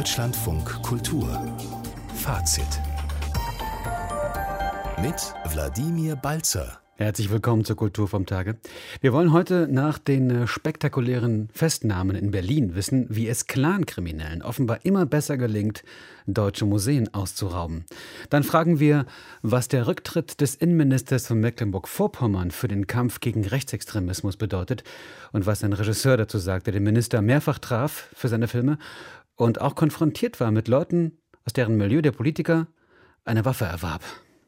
Deutschlandfunk Kultur Fazit mit Wladimir Balzer. Herzlich willkommen zur Kultur vom Tage. Wir wollen heute nach den spektakulären Festnahmen in Berlin wissen, wie es Clankriminellen offenbar immer besser gelingt, deutsche Museen auszurauben. Dann fragen wir, was der Rücktritt des Innenministers von Mecklenburg-Vorpommern für den Kampf gegen Rechtsextremismus bedeutet und was ein Regisseur dazu sagt, der den Minister mehrfach traf für seine Filme und auch konfrontiert war mit Leuten, aus deren Milieu der Politiker eine Waffe erwarb.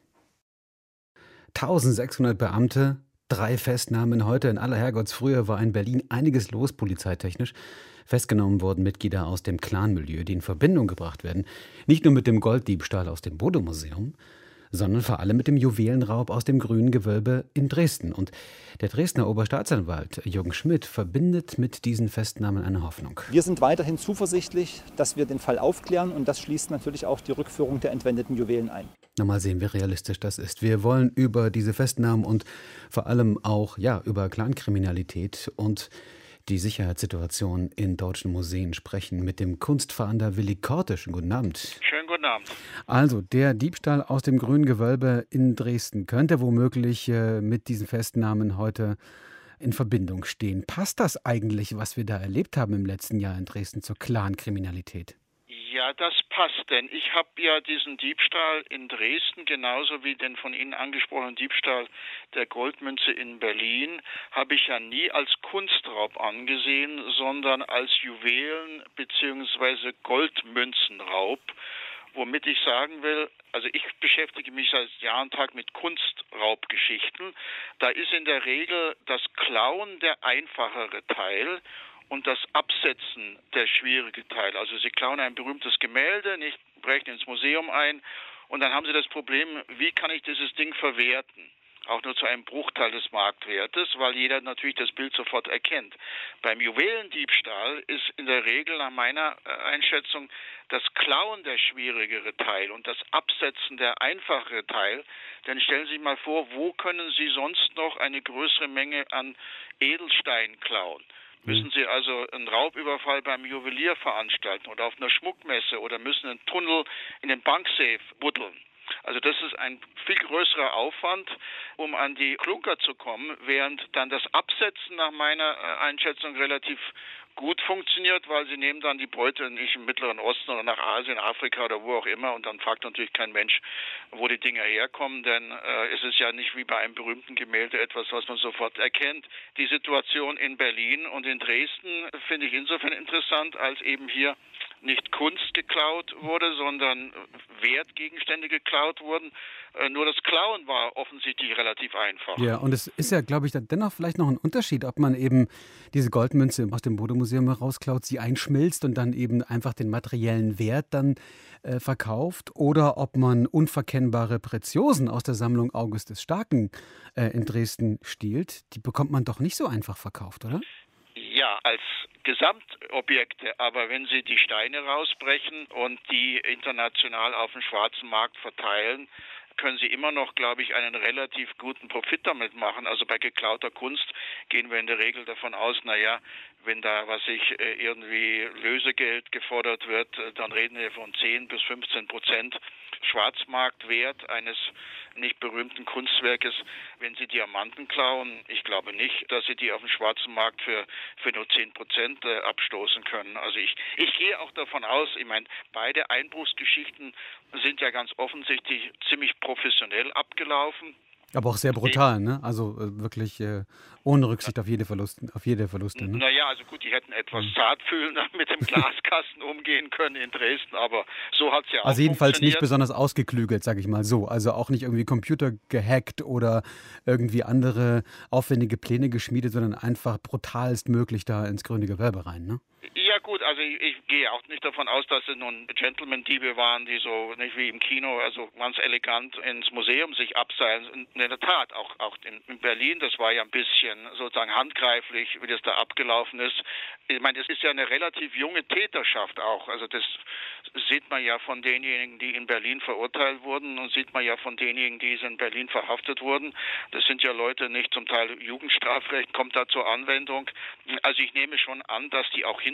1600 Beamte, 3 Festnahmen heute. In aller Herrgottsfrühe war in Berlin einiges los, polizeitechnisch. Festgenommen wurden Mitglieder aus dem Clan-Milieu, die in Verbindung gebracht werden. Nicht nur mit dem Golddiebstahl aus dem Bode-Museum, sondern vor allem mit dem Juwelenraub aus dem Grünen Gewölbe in Dresden. Und der Dresdner Oberstaatsanwalt Jürgen Schmidt verbindet mit diesen Festnahmen eine Hoffnung. Wir sind weiterhin zuversichtlich, dass wir den Fall aufklären, und das schließt natürlich auch die Rückführung der entwendeten Juwelen ein. Na, mal sehen, wie realistisch das ist. Wir wollen über diese Festnahmen und vor allem auch über Clankriminalität und die Sicherheitssituation in deutschen Museen sprechen mit dem Kunstfahnder Willi Korte. Schönen guten Abend. Schönen guten Abend. Also, der Diebstahl aus dem Grünen Gewölbe in Dresden könnte womöglich mit diesen Festnahmen heute in Verbindung stehen. Passt das eigentlich, was wir da erlebt haben im letzten Jahr in Dresden, zur Clankriminalität? Ja, das passt, denn ich habe ja diesen Diebstahl in Dresden genauso wie den von Ihnen angesprochenen Diebstahl der Goldmünze in Berlin, habe ich ja nie als Kunstraub angesehen, sondern als Juwelen- bzw. Goldmünzenraub. Womit ich sagen will, also ich beschäftige mich seit Jahr und Tag mit Kunstraubgeschichten. Da ist in der Regel das Klauen der einfachere Teil und das Absetzen der schwierige Teil. Also Sie klauen ein berühmtes Gemälde, nicht brechen ins Museum ein, und dann haben Sie das Problem, wie kann ich dieses Ding verwerten? Auch nur zu einem Bruchteil des Marktwertes, weil jeder natürlich das Bild sofort erkennt. Beim Juwelendiebstahl ist in der Regel nach meiner Einschätzung das Klauen der schwierigere Teil und das Absetzen der einfachere Teil. Denn stellen Sie sich mal vor, wo können Sie sonst noch eine größere Menge an Edelsteinen klauen? Müssen Sie also einen Raubüberfall beim Juwelier veranstalten oder auf einer Schmuckmesse oder müssen einen Tunnel in den Banksafe buddeln? Also das ist ein viel größerer Aufwand, um an die Klunker zu kommen, während dann das Absetzen nach meiner Einschätzung relativ gut funktioniert, weil sie nehmen dann die Beute nicht im Mittleren Osten oder nach Asien, Afrika oder wo auch immer, und dann fragt natürlich kein Mensch, wo die Dinger herkommen, denn es ist ja nicht wie bei einem berühmten Gemälde etwas, was man sofort erkennt. Die Situation in Berlin und in Dresden finde ich insofern interessant, als eben hier nicht Kunst geklaut wurde, sondern Wertgegenstände geklaut wurden. Nur das Klauen war offensichtlich relativ einfach. Ja, und es ist ja, glaube ich, dann dennoch vielleicht noch ein Unterschied, ob man eben diese Goldmünze aus dem Bode-Museum herausklaut, sie einschmilzt und dann eben einfach den materiellen Wert dann verkauft, oder ob man unverkennbare Preziosen aus der Sammlung August des Starken in Dresden stiehlt. Die bekommt man doch nicht so einfach verkauft, oder? Ja, als Gesamtobjekte, aber wenn Sie die Steine rausbrechen und die international auf dem schwarzen Markt verteilen, können Sie immer noch, glaube ich, einen relativ guten Profit damit machen. Also bei geklauter Kunst gehen wir in der Regel davon aus, wenn da, irgendwie Lösegeld gefordert wird, dann reden wir von 10 bis 15% Schwarzmarktwert eines nicht berühmten Kunstwerkes. Wenn Sie Diamanten klauen, ich glaube nicht, dass Sie die auf dem schwarzen Markt für nur 10% abstoßen können. Also ich gehe auch davon aus, beide Einbruchsgeschichten sind ja ganz offensichtlich ziemlich professionell abgelaufen. Aber auch sehr brutal, ne? Also wirklich ohne Rücksicht auf jede Verluste. Ne? Naja, also gut, die hätten etwas zartfühlender mit dem Glaskasten umgehen können in Dresden, aber so hat es ja auch Also jedenfalls nicht funktioniert. besonders ausgeklügelt, sage ich mal so. Also auch nicht irgendwie Computer gehackt oder irgendwie andere aufwendige Pläne geschmiedet, sondern einfach brutalst möglich da ins Grüne Gewölbe rein, ne? Ja gut, also ich gehe auch nicht davon aus, dass es nun Gentleman-Diebe waren, die so, nicht wie im Kino, also ganz elegant ins Museum sich abseilen. Und in der Tat, auch in Berlin, das war ja ein bisschen sozusagen handgreiflich, wie das da abgelaufen ist. Ich meine, das ist ja eine relativ junge Täterschaft auch. Also das sieht man ja von denjenigen, die in Berlin verurteilt wurden, und sieht man ja von denjenigen, die in Berlin verhaftet wurden. Das sind ja Leute, nicht zum Teil Jugendstrafrecht kommt da zur Anwendung. Also ich nehme schon an, dass die auch Hintermänner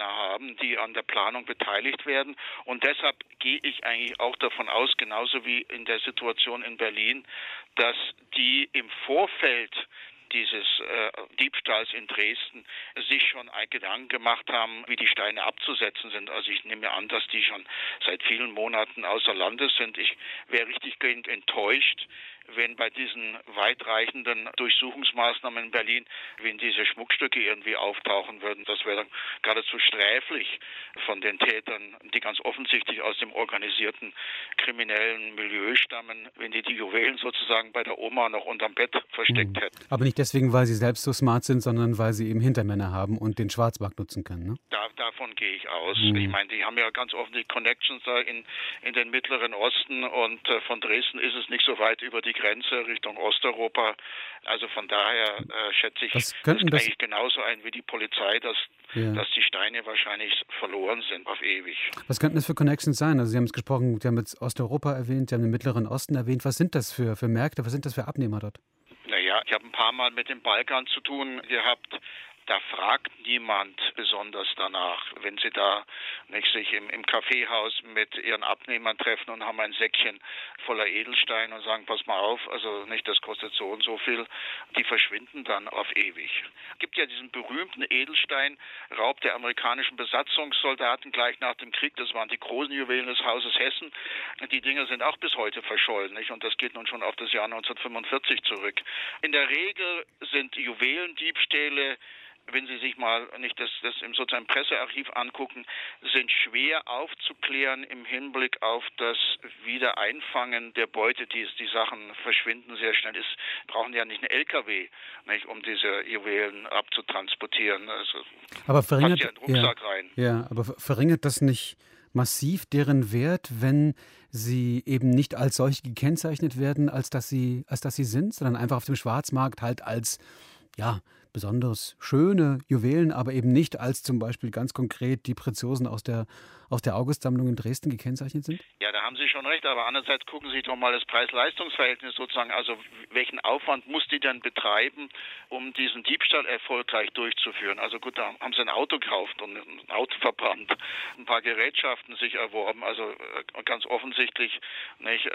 haben, die an der Planung beteiligt werden. Und deshalb gehe ich eigentlich auch davon aus, genauso wie in der Situation in Berlin, dass die im Vorfeld dieses Diebstahls in Dresden sich schon Gedanken gemacht haben, wie die Steine abzusetzen sind. Also ich nehme an, dass die schon seit vielen Monaten außer Landes sind. Ich wäre richtig enttäuscht, wenn bei diesen weitreichenden Durchsuchungsmaßnahmen in Berlin, wenn diese Schmuckstücke irgendwie auftauchen würden. Das wäre dann geradezu sträflich von den Tätern, die ganz offensichtlich aus dem organisierten kriminellen Milieu stammen, wenn die Juwelen sozusagen bei der Oma noch unterm Bett versteckt hätten. Aber nicht deswegen, weil sie selbst so smart sind, sondern weil sie eben Hintermänner haben und den Schwarzmarkt nutzen können, ne? Davon gehe ich aus. Ich meine, die haben ja ganz offensichtlich Connections da in den Mittleren Osten und von Dresden ist es nicht so weit über die Grenze Richtung Osteuropa. Also von daher schätze ich, das eigentlich genauso ein wie die Polizei, dass die Steine wahrscheinlich verloren sind auf ewig. Was könnten das für Connections sein? Also Sie haben es gesprochen, Sie haben jetzt Osteuropa erwähnt, Sie haben den Mittleren Osten erwähnt. Was sind das für Märkte, was sind das für Abnehmer dort? Naja, ich habe ein paar Mal mit dem Balkan zu tun gehabt. Da fragt niemand besonders danach, wenn Sie da nicht sich im Kaffeehaus mit Ihren Abnehmern treffen und haben ein Säckchen voller Edelsteine und sagen, pass mal auf, also nicht, das kostet so und so viel. Die verschwinden dann auf ewig. Es gibt ja diesen berühmten Edelsteinraub der amerikanischen Besatzungssoldaten gleich nach dem Krieg. Das waren die großen Juwelen des Hauses Hessen. Die Dinger sind auch bis heute verschollen, nicht? Und das geht nun schon auf das Jahr 1945 zurück. In der Regel sind Juwelendiebstähle, wenn Sie sich mal nicht das im sozusagen Pressearchiv angucken, sind schwer aufzuklären im Hinblick auf das Wiedereinfangen der Beute. Die Sachen verschwinden sehr schnell. Es brauchen ja nicht einen LKW, nicht, um diese Juwelen abzutransportieren. Also aber verringert, passt ja in den Rucksack rein. Ja, aber verringert das nicht massiv deren Wert, wenn sie eben nicht als solche gekennzeichnet werden, als dass sie sind, sondern einfach auf dem Schwarzmarkt halt als, ja, besonders schöne Juwelen, aber eben nicht als zum Beispiel ganz konkret die Preziosen aus der August-Sammlung in Dresden gekennzeichnet sind? Ja, da haben Sie schon recht, aber andererseits gucken Sie sich doch mal das Preis-Leistungs-Verhältnis sozusagen, also welchen Aufwand muss die denn betreiben, um diesen Diebstahl erfolgreich durchzuführen? Also gut, da haben Sie ein Auto gekauft und ein Auto verbrannt, ein paar Gerätschaften sich erworben, also ganz offensichtlich nicht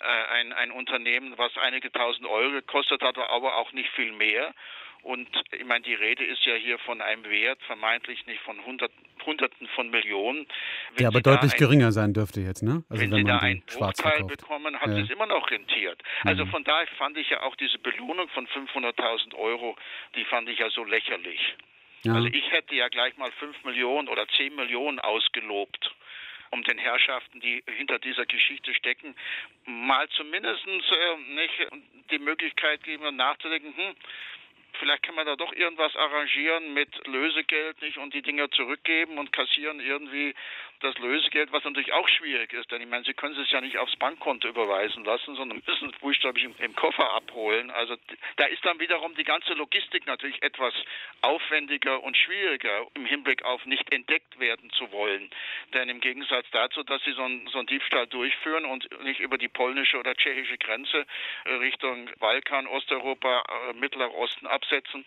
ein Unternehmen, was einige tausend Euro gekostet hat, aber auch nicht viel mehr. Und ich meine, die Rede ist ja hier von einem Wert, vermeintlich nicht von Hunderten von Millionen. Der aber deutlich geringer sein dürfte jetzt, ne? Also wenn Sie da einen Bruchteil bekommen, hat es immer noch rentiert. Also von daher fand ich ja auch diese Belohnung von 500.000 Euro, die fand ich ja so lächerlich. Ja. Also ich hätte ja gleich mal 5 Millionen oder 10 Millionen ausgelobt, um den Herrschaften, die hinter dieser Geschichte stecken, mal zumindest nicht die Möglichkeit geben, nachzudenken, vielleicht kann man da doch irgendwas arrangieren mit Lösegeld, nicht, und die Dinger zurückgeben und kassieren irgendwie das Lösegeld, was natürlich auch schwierig ist, denn ich meine, Sie können es ja nicht aufs Bankkonto überweisen lassen, sondern müssen es buchstäblich im Koffer abholen. Also da ist dann wiederum die ganze Logistik natürlich etwas aufwendiger und schwieriger im Hinblick auf nicht entdeckt werden zu wollen. Denn im Gegensatz dazu, dass Sie so einen Diebstahl durchführen und nicht über die polnische oder tschechische Grenze Richtung Balkan, Osteuropa, Mittlerer Osten absetzen,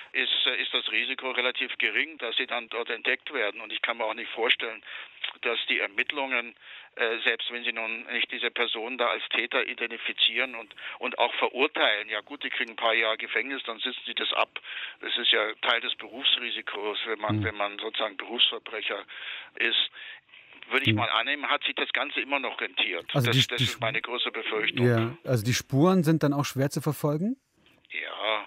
ist das Risiko relativ gering, dass sie dann dort entdeckt werden. Und ich kann mir auch nicht vorstellen, dass die Ermittlungen, selbst wenn sie nun nicht diese Person da als Täter identifizieren und auch verurteilen, ja gut, die kriegen ein paar Jahre Gefängnis, dann sitzen sie das ab. Das ist ja Teil des Berufsrisikos, wenn man sozusagen Berufsverbrecher ist. Würde ich mal annehmen, hat sich das Ganze immer noch rentiert. Also das ist meine größte Befürchtung. Ja, also die Spuren sind dann auch schwer zu verfolgen? Ja,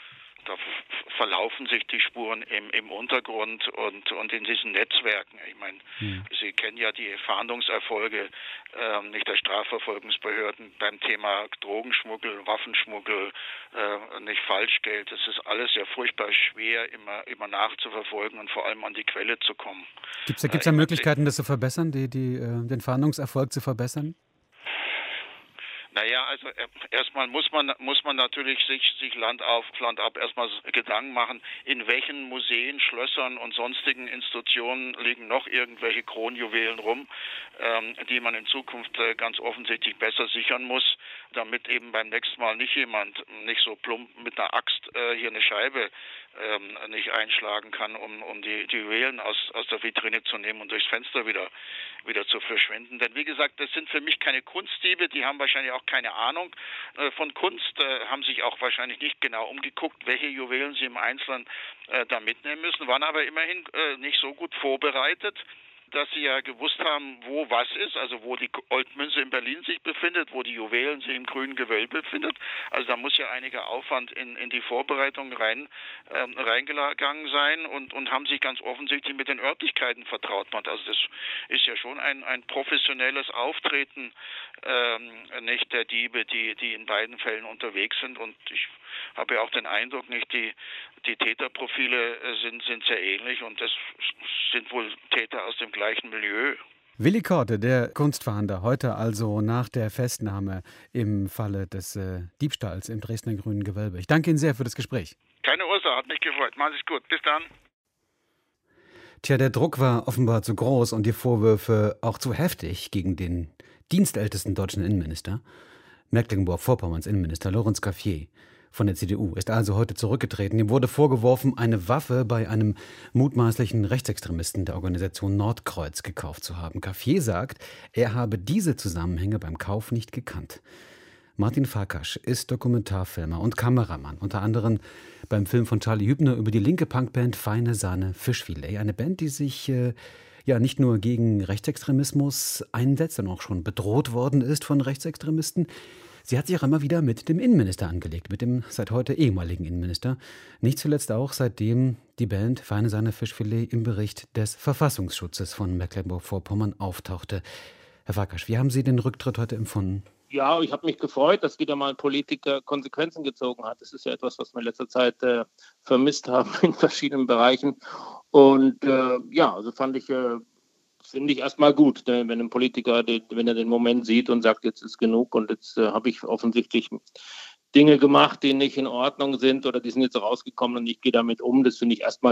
da verlaufen sich die Spuren im Untergrund und in diesen Netzwerken. Ich meine, Sie kennen ja die Fahndungserfolge nicht der Strafverfolgungsbehörden beim Thema Drogenschmuggel, Waffenschmuggel, nicht Falschgeld. Das ist alles ja furchtbar schwer, immer nachzuverfolgen und vor allem an die Quelle zu kommen. Gibt's da Möglichkeiten, das zu verbessern, den Fahndungserfolg zu verbessern? Naja, also erstmal muss man natürlich sich Land auf, Land ab erstmal Gedanken machen, in welchen Museen, Schlössern und sonstigen Institutionen liegen noch irgendwelche Kronjuwelen rum, die man in Zukunft ganz offensichtlich besser sichern muss, damit eben beim nächsten Mal nicht jemand nicht so plump mit einer Axt hier eine Scheibe nicht einschlagen kann, um die Juwelen aus der Vitrine zu nehmen und durchs Fenster wieder zu verschwinden. Denn wie gesagt, das sind für mich keine Kunstdiebe, die haben wahrscheinlich auch keine Ahnung von Kunst, haben sich auch wahrscheinlich nicht genau umgeguckt, welche Juwelen sie im Einzelnen da mitnehmen müssen, waren aber immerhin nicht so gut vorbereitet, dass sie ja gewusst haben, wo was ist, also wo die Goldmünze in Berlin sich befindet, wo die Juwelen sich im grünen Gewölbe befindet. Also da muss ja einiger Aufwand in die Vorbereitung reingegangen sein und haben sich ganz offensichtlich mit den Örtlichkeiten vertraut gemacht. Also das ist ja schon ein professionelles Auftreten nicht der Diebe, die in beiden Fällen unterwegs sind, und ich habe ja auch den Eindruck, nicht die Täterprofile sind sehr ähnlich, und das sind wohl Täter aus dem gleichen Milieu. Willi Korte, der Kunstfahnder, heute also nach der Festnahme im Falle des Diebstahls im Dresdner Grünen Gewölbe. Ich danke Ihnen sehr für das Gespräch. Keine Ursache, hat mich gefreut. Machen Sie es gut. Bis dann. Tja, der Druck war offenbar zu groß und die Vorwürfe auch zu heftig gegen den dienstältesten deutschen Innenminister. Mecklenburg-Vorpommerns Innenminister Lorenz Cafier von der CDU ist also heute zurückgetreten. Ihm wurde vorgeworfen, eine Waffe bei einem mutmaßlichen Rechtsextremisten der Organisation Nordkreuz gekauft zu haben. Cafier sagt, er habe diese Zusammenhänge beim Kauf nicht gekannt. Martin Farkasch ist Dokumentarfilmer und Kameramann, unter anderem beim Film von Charlie Hübner über die linke Punkband Feine Sahne Fischfilet. Eine Band, die sich nicht nur gegen Rechtsextremismus einsetzt, sondern auch schon bedroht worden ist von Rechtsextremisten. Sie hat sich auch immer wieder mit dem Innenminister angelegt, mit dem seit heute ehemaligen Innenminister. Nicht zuletzt auch, seitdem die Band Feine Sahne Fischfilet im Bericht des Verfassungsschutzes von Mecklenburg-Vorpommern auftauchte. Herr Farkasch, wie haben Sie den Rücktritt heute empfunden? Ja, ich habe mich gefreut, dass wieder mal ein Politiker Konsequenzen gezogen hat. Das ist ja etwas, was wir in letzter Zeit vermisst haben in verschiedenen Bereichen. Und also finde ich erstmal gut, wenn ein Politiker, wenn er den Moment sieht und sagt, jetzt ist genug und jetzt habe ich offensichtlich Dinge gemacht, die nicht in Ordnung sind oder die sind jetzt rausgekommen und ich gehe damit um. Das finde ich erstmal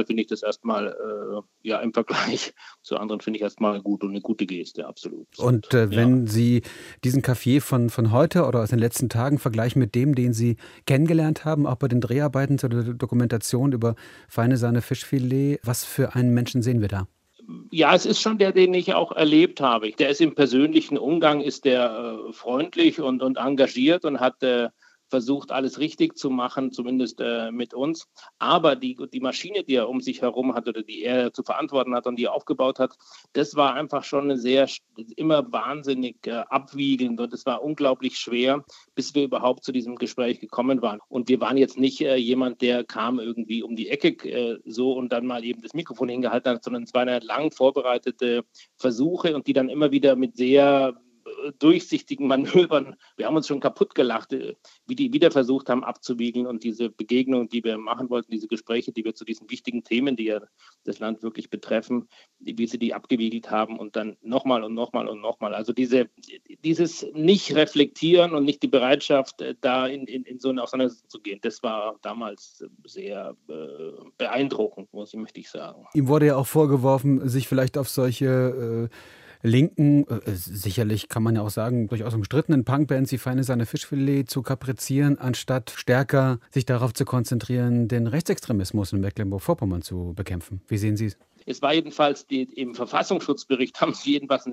im Vergleich zu anderen finde ich erstmal gut und eine gute Geste, absolut. Und wenn Sie diesen Cafier von heute oder aus den letzten Tagen vergleichen mit dem, den Sie kennengelernt haben, auch bei den Dreharbeiten zur Dokumentation über Feine Sahne Fischfilet, was für einen Menschen sehen wir da? Ja, es ist schon der, den ich auch erlebt habe. Der ist im persönlichen Umgang, ist der freundlich und engagiert und hat versucht, alles richtig zu machen, zumindest mit uns. Aber die Maschine, die er um sich herum hat oder die er zu verantworten hat und die er aufgebaut hat, das war einfach schon immer wahnsinnig abwiegend und es war unglaublich schwer, bis wir überhaupt zu diesem Gespräch gekommen waren. Und wir waren jetzt nicht jemand, der kam irgendwie um die Ecke so und dann mal eben das Mikrofon hingehalten hat, sondern es waren lang vorbereitete Versuche und die dann immer wieder mit sehr durchsichtigen Manövern. Wir haben uns schon kaputt gelacht, wie die wieder versucht haben abzuwiegeln und diese Begegnung, die wir machen wollten, diese Gespräche, die wir zu diesen wichtigen Themen, die ja das Land wirklich betreffen, wie sie die abgewiegelt haben und dann nochmal und nochmal und nochmal. Also dieses Nicht-Reflektieren und nicht die Bereitschaft, da in so eine Auseinandersetzung zu gehen, das war damals sehr beeindruckend, möchte ich sagen. Ihm wurde ja auch vorgeworfen, sich vielleicht auf solche linken, sicherlich kann man ja auch sagen, durchaus umstrittenen Punkbands wie Feine Sahne Fischfilet zu kaprizieren, anstatt stärker sich darauf zu konzentrieren, den Rechtsextremismus in Mecklenburg-Vorpommern zu bekämpfen. Wie sehen Sie es? Es war jedenfalls im Verfassungsschutzbericht haben sie jedenfalls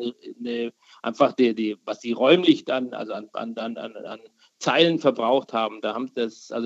was sie räumlich dann also an Zeilen verbraucht haben. Da haben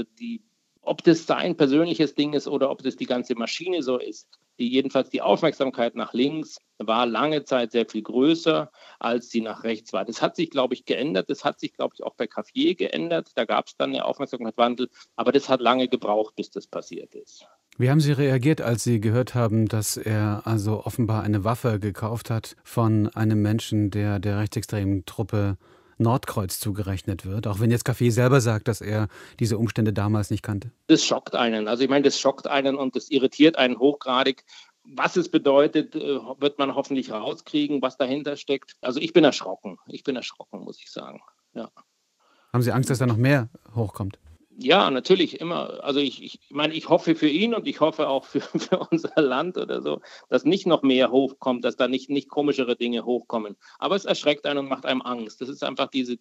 ob das sein persönliches Ding ist oder ob das die ganze Maschine so ist. Jedenfalls die Aufmerksamkeit nach links war lange Zeit sehr viel größer, als sie nach rechts war. Das hat sich, glaube ich, geändert. Das hat sich, glaube ich, auch bei Cafier geändert. Da gab es dann eine Aufmerksamkeitswandel. Aber das hat lange gebraucht, bis das passiert ist. Wie haben Sie reagiert, als Sie gehört haben, dass er also offenbar eine Waffe gekauft hat von einem Menschen, der rechtsextremen Truppe Nordkreuz zugerechnet wird, auch wenn jetzt Cafier selber sagt, dass er diese Umstände damals nicht kannte? Das schockt einen. Also ich meine, das schockt einen und das irritiert einen hochgradig. Was es bedeutet, wird man hoffentlich rauskriegen, was dahinter steckt. Also ich bin erschrocken, muss ich sagen. Ja. Haben Sie Angst, dass da noch mehr hochkommt? Ja, natürlich immer. Also ich meine, ich hoffe für ihn und ich hoffe auch für unser Land oder so, dass nicht noch mehr hochkommt, dass da nicht komischere Dinge hochkommen. Aber es erschreckt einen und macht einem Angst. Das ist einfach diese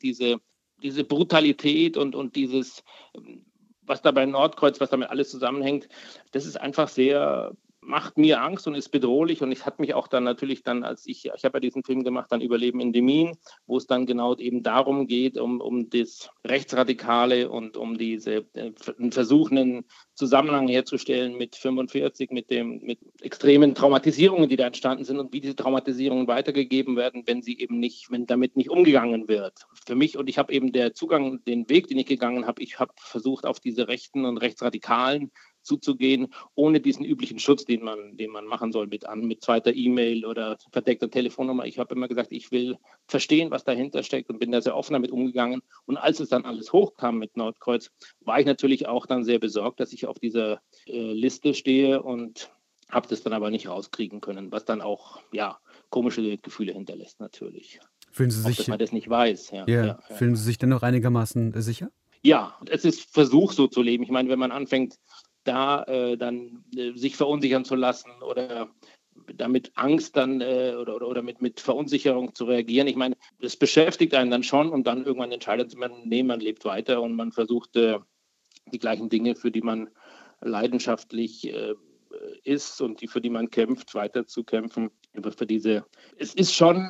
Brutalität und dieses, was da bei Nordkreuz, was damit alles zusammenhängt, das ist einfach macht mir Angst und ist bedrohlich. Und ich hatte mich auch dann natürlich als ich habe ja diesen Film gemacht, dann Überleben in Demmin, wo es dann genau eben darum geht, um das Rechtsradikale und um einen Versuch, einen Zusammenhang herzustellen mit 45, mit extremen Traumatisierungen, die da entstanden sind und wie diese Traumatisierungen weitergegeben werden, wenn damit nicht umgegangen wird. Für mich, und ich habe eben den Weg, den ich gegangen habe, ich habe versucht, auf diese Rechten und Rechtsradikalen zuzugehen, ohne diesen üblichen Schutz, den man machen soll mit zweiter E-Mail oder verdeckter Telefonnummer. Ich habe immer gesagt, ich will verstehen, was dahinter steckt und bin da sehr offen damit umgegangen. Und als es dann alles hochkam mit Nordkreuz, war ich natürlich auch dann sehr besorgt, dass ich auf dieser Liste stehe und habe das dann aber nicht rauskriegen können, was dann auch komische Gefühle hinterlässt natürlich. Fühlen Sie sich, dass man das nicht weiß. Fühlen Sie sich denn noch einigermaßen sicher? Ja, es ist Versuch, so zu leben. Ich meine, wenn man anfängt, dann sich verunsichern zu lassen oder damit Angst dann oder mit Verunsicherung zu reagieren. Ich meine, das beschäftigt einen dann schon und dann irgendwann entscheidet man, man lebt weiter und man versucht die gleichen Dinge, für die man leidenschaftlich ist und für die man kämpft, weiter zu kämpfen. Es ist schon,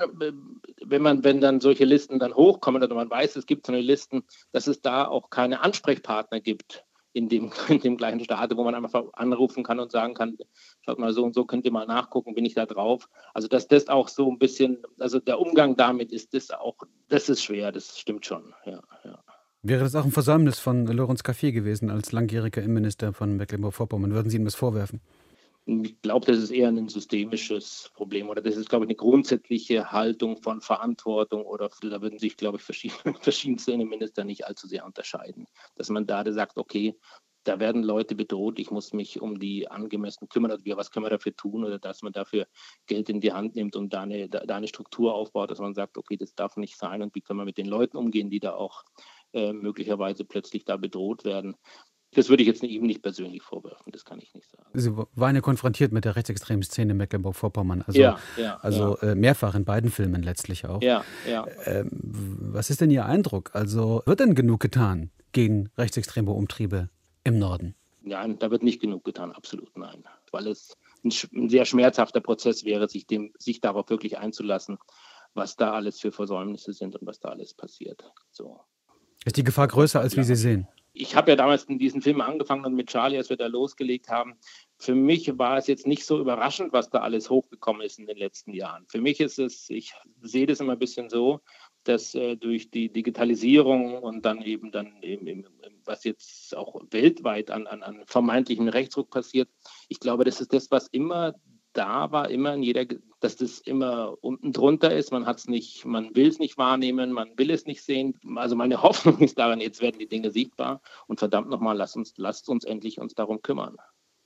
wenn dann solche Listen dann hochkommen oder man weiß, es gibt so eine Listen, dass es da auch keine Ansprechpartner gibt in dem gleichen Staat, wo man einfach anrufen kann und sagen kann, schaut mal, so und so könnt ihr mal nachgucken, bin ich da drauf. Also dass das auch so ein bisschen, also der Umgang damit das ist schwer, das stimmt schon, ja. Wäre das auch ein Versäumnis von Lorenz Cafier gewesen als langjähriger Innenminister von Mecklenburg-Vorpommern? Würden Sie ihm das vorwerfen? Ich glaube, das ist eher ein systemisches Problem oder das ist, glaube ich, eine grundsätzliche Haltung von Verantwortung oder da würden sich, glaube ich, verschiedenste Innenminister nicht allzu sehr unterscheiden. Dass man da sagt, okay, da werden Leute bedroht, ich muss mich um die angemessen kümmern, oder was können wir dafür tun oder dass man dafür Geld in die Hand nimmt und da eine Struktur aufbaut, dass man sagt, okay, das darf nicht sein und wie können wir mit den Leuten umgehen, die da auch möglicherweise plötzlich da bedroht werden. Das würde ich jetzt ihm nicht persönlich vorwerfen, das kann ich nicht sagen. Sie waren ja konfrontiert mit der rechtsextremen Szene in Mecklenburg-Vorpommern, mehrfach in beiden Filmen letztlich auch. Ja. Was ist denn Ihr Eindruck? Also wird denn genug getan gegen rechtsextreme Umtriebe im Norden? Nein, da wird nicht genug getan, absolut nein. Weil es ein sehr schmerzhafter Prozess wäre, sich darauf wirklich einzulassen, was da alles für Versäumnisse sind und was da alles passiert. So. Ist die Gefahr größer, als wie Sie sehen? Ich habe ja damals in diesen Film angefangen und mit Charlie, als wir da losgelegt haben. Für mich war es jetzt nicht so überraschend, was da alles hochgekommen ist in den letzten Jahren. Für mich ist ich sehe das immer ein bisschen so, dass durch die Digitalisierung und dann eben was jetzt auch weltweit an vermeintlichem Rechtsruck passiert, ich glaube, das ist das, was immer da war, dass das immer unten drunter ist. Man will es nicht wahrnehmen, man will es nicht sehen. Also meine Hoffnung ist daran, jetzt werden die Dinge sichtbar und verdammt nochmal, lasst uns endlich darum kümmern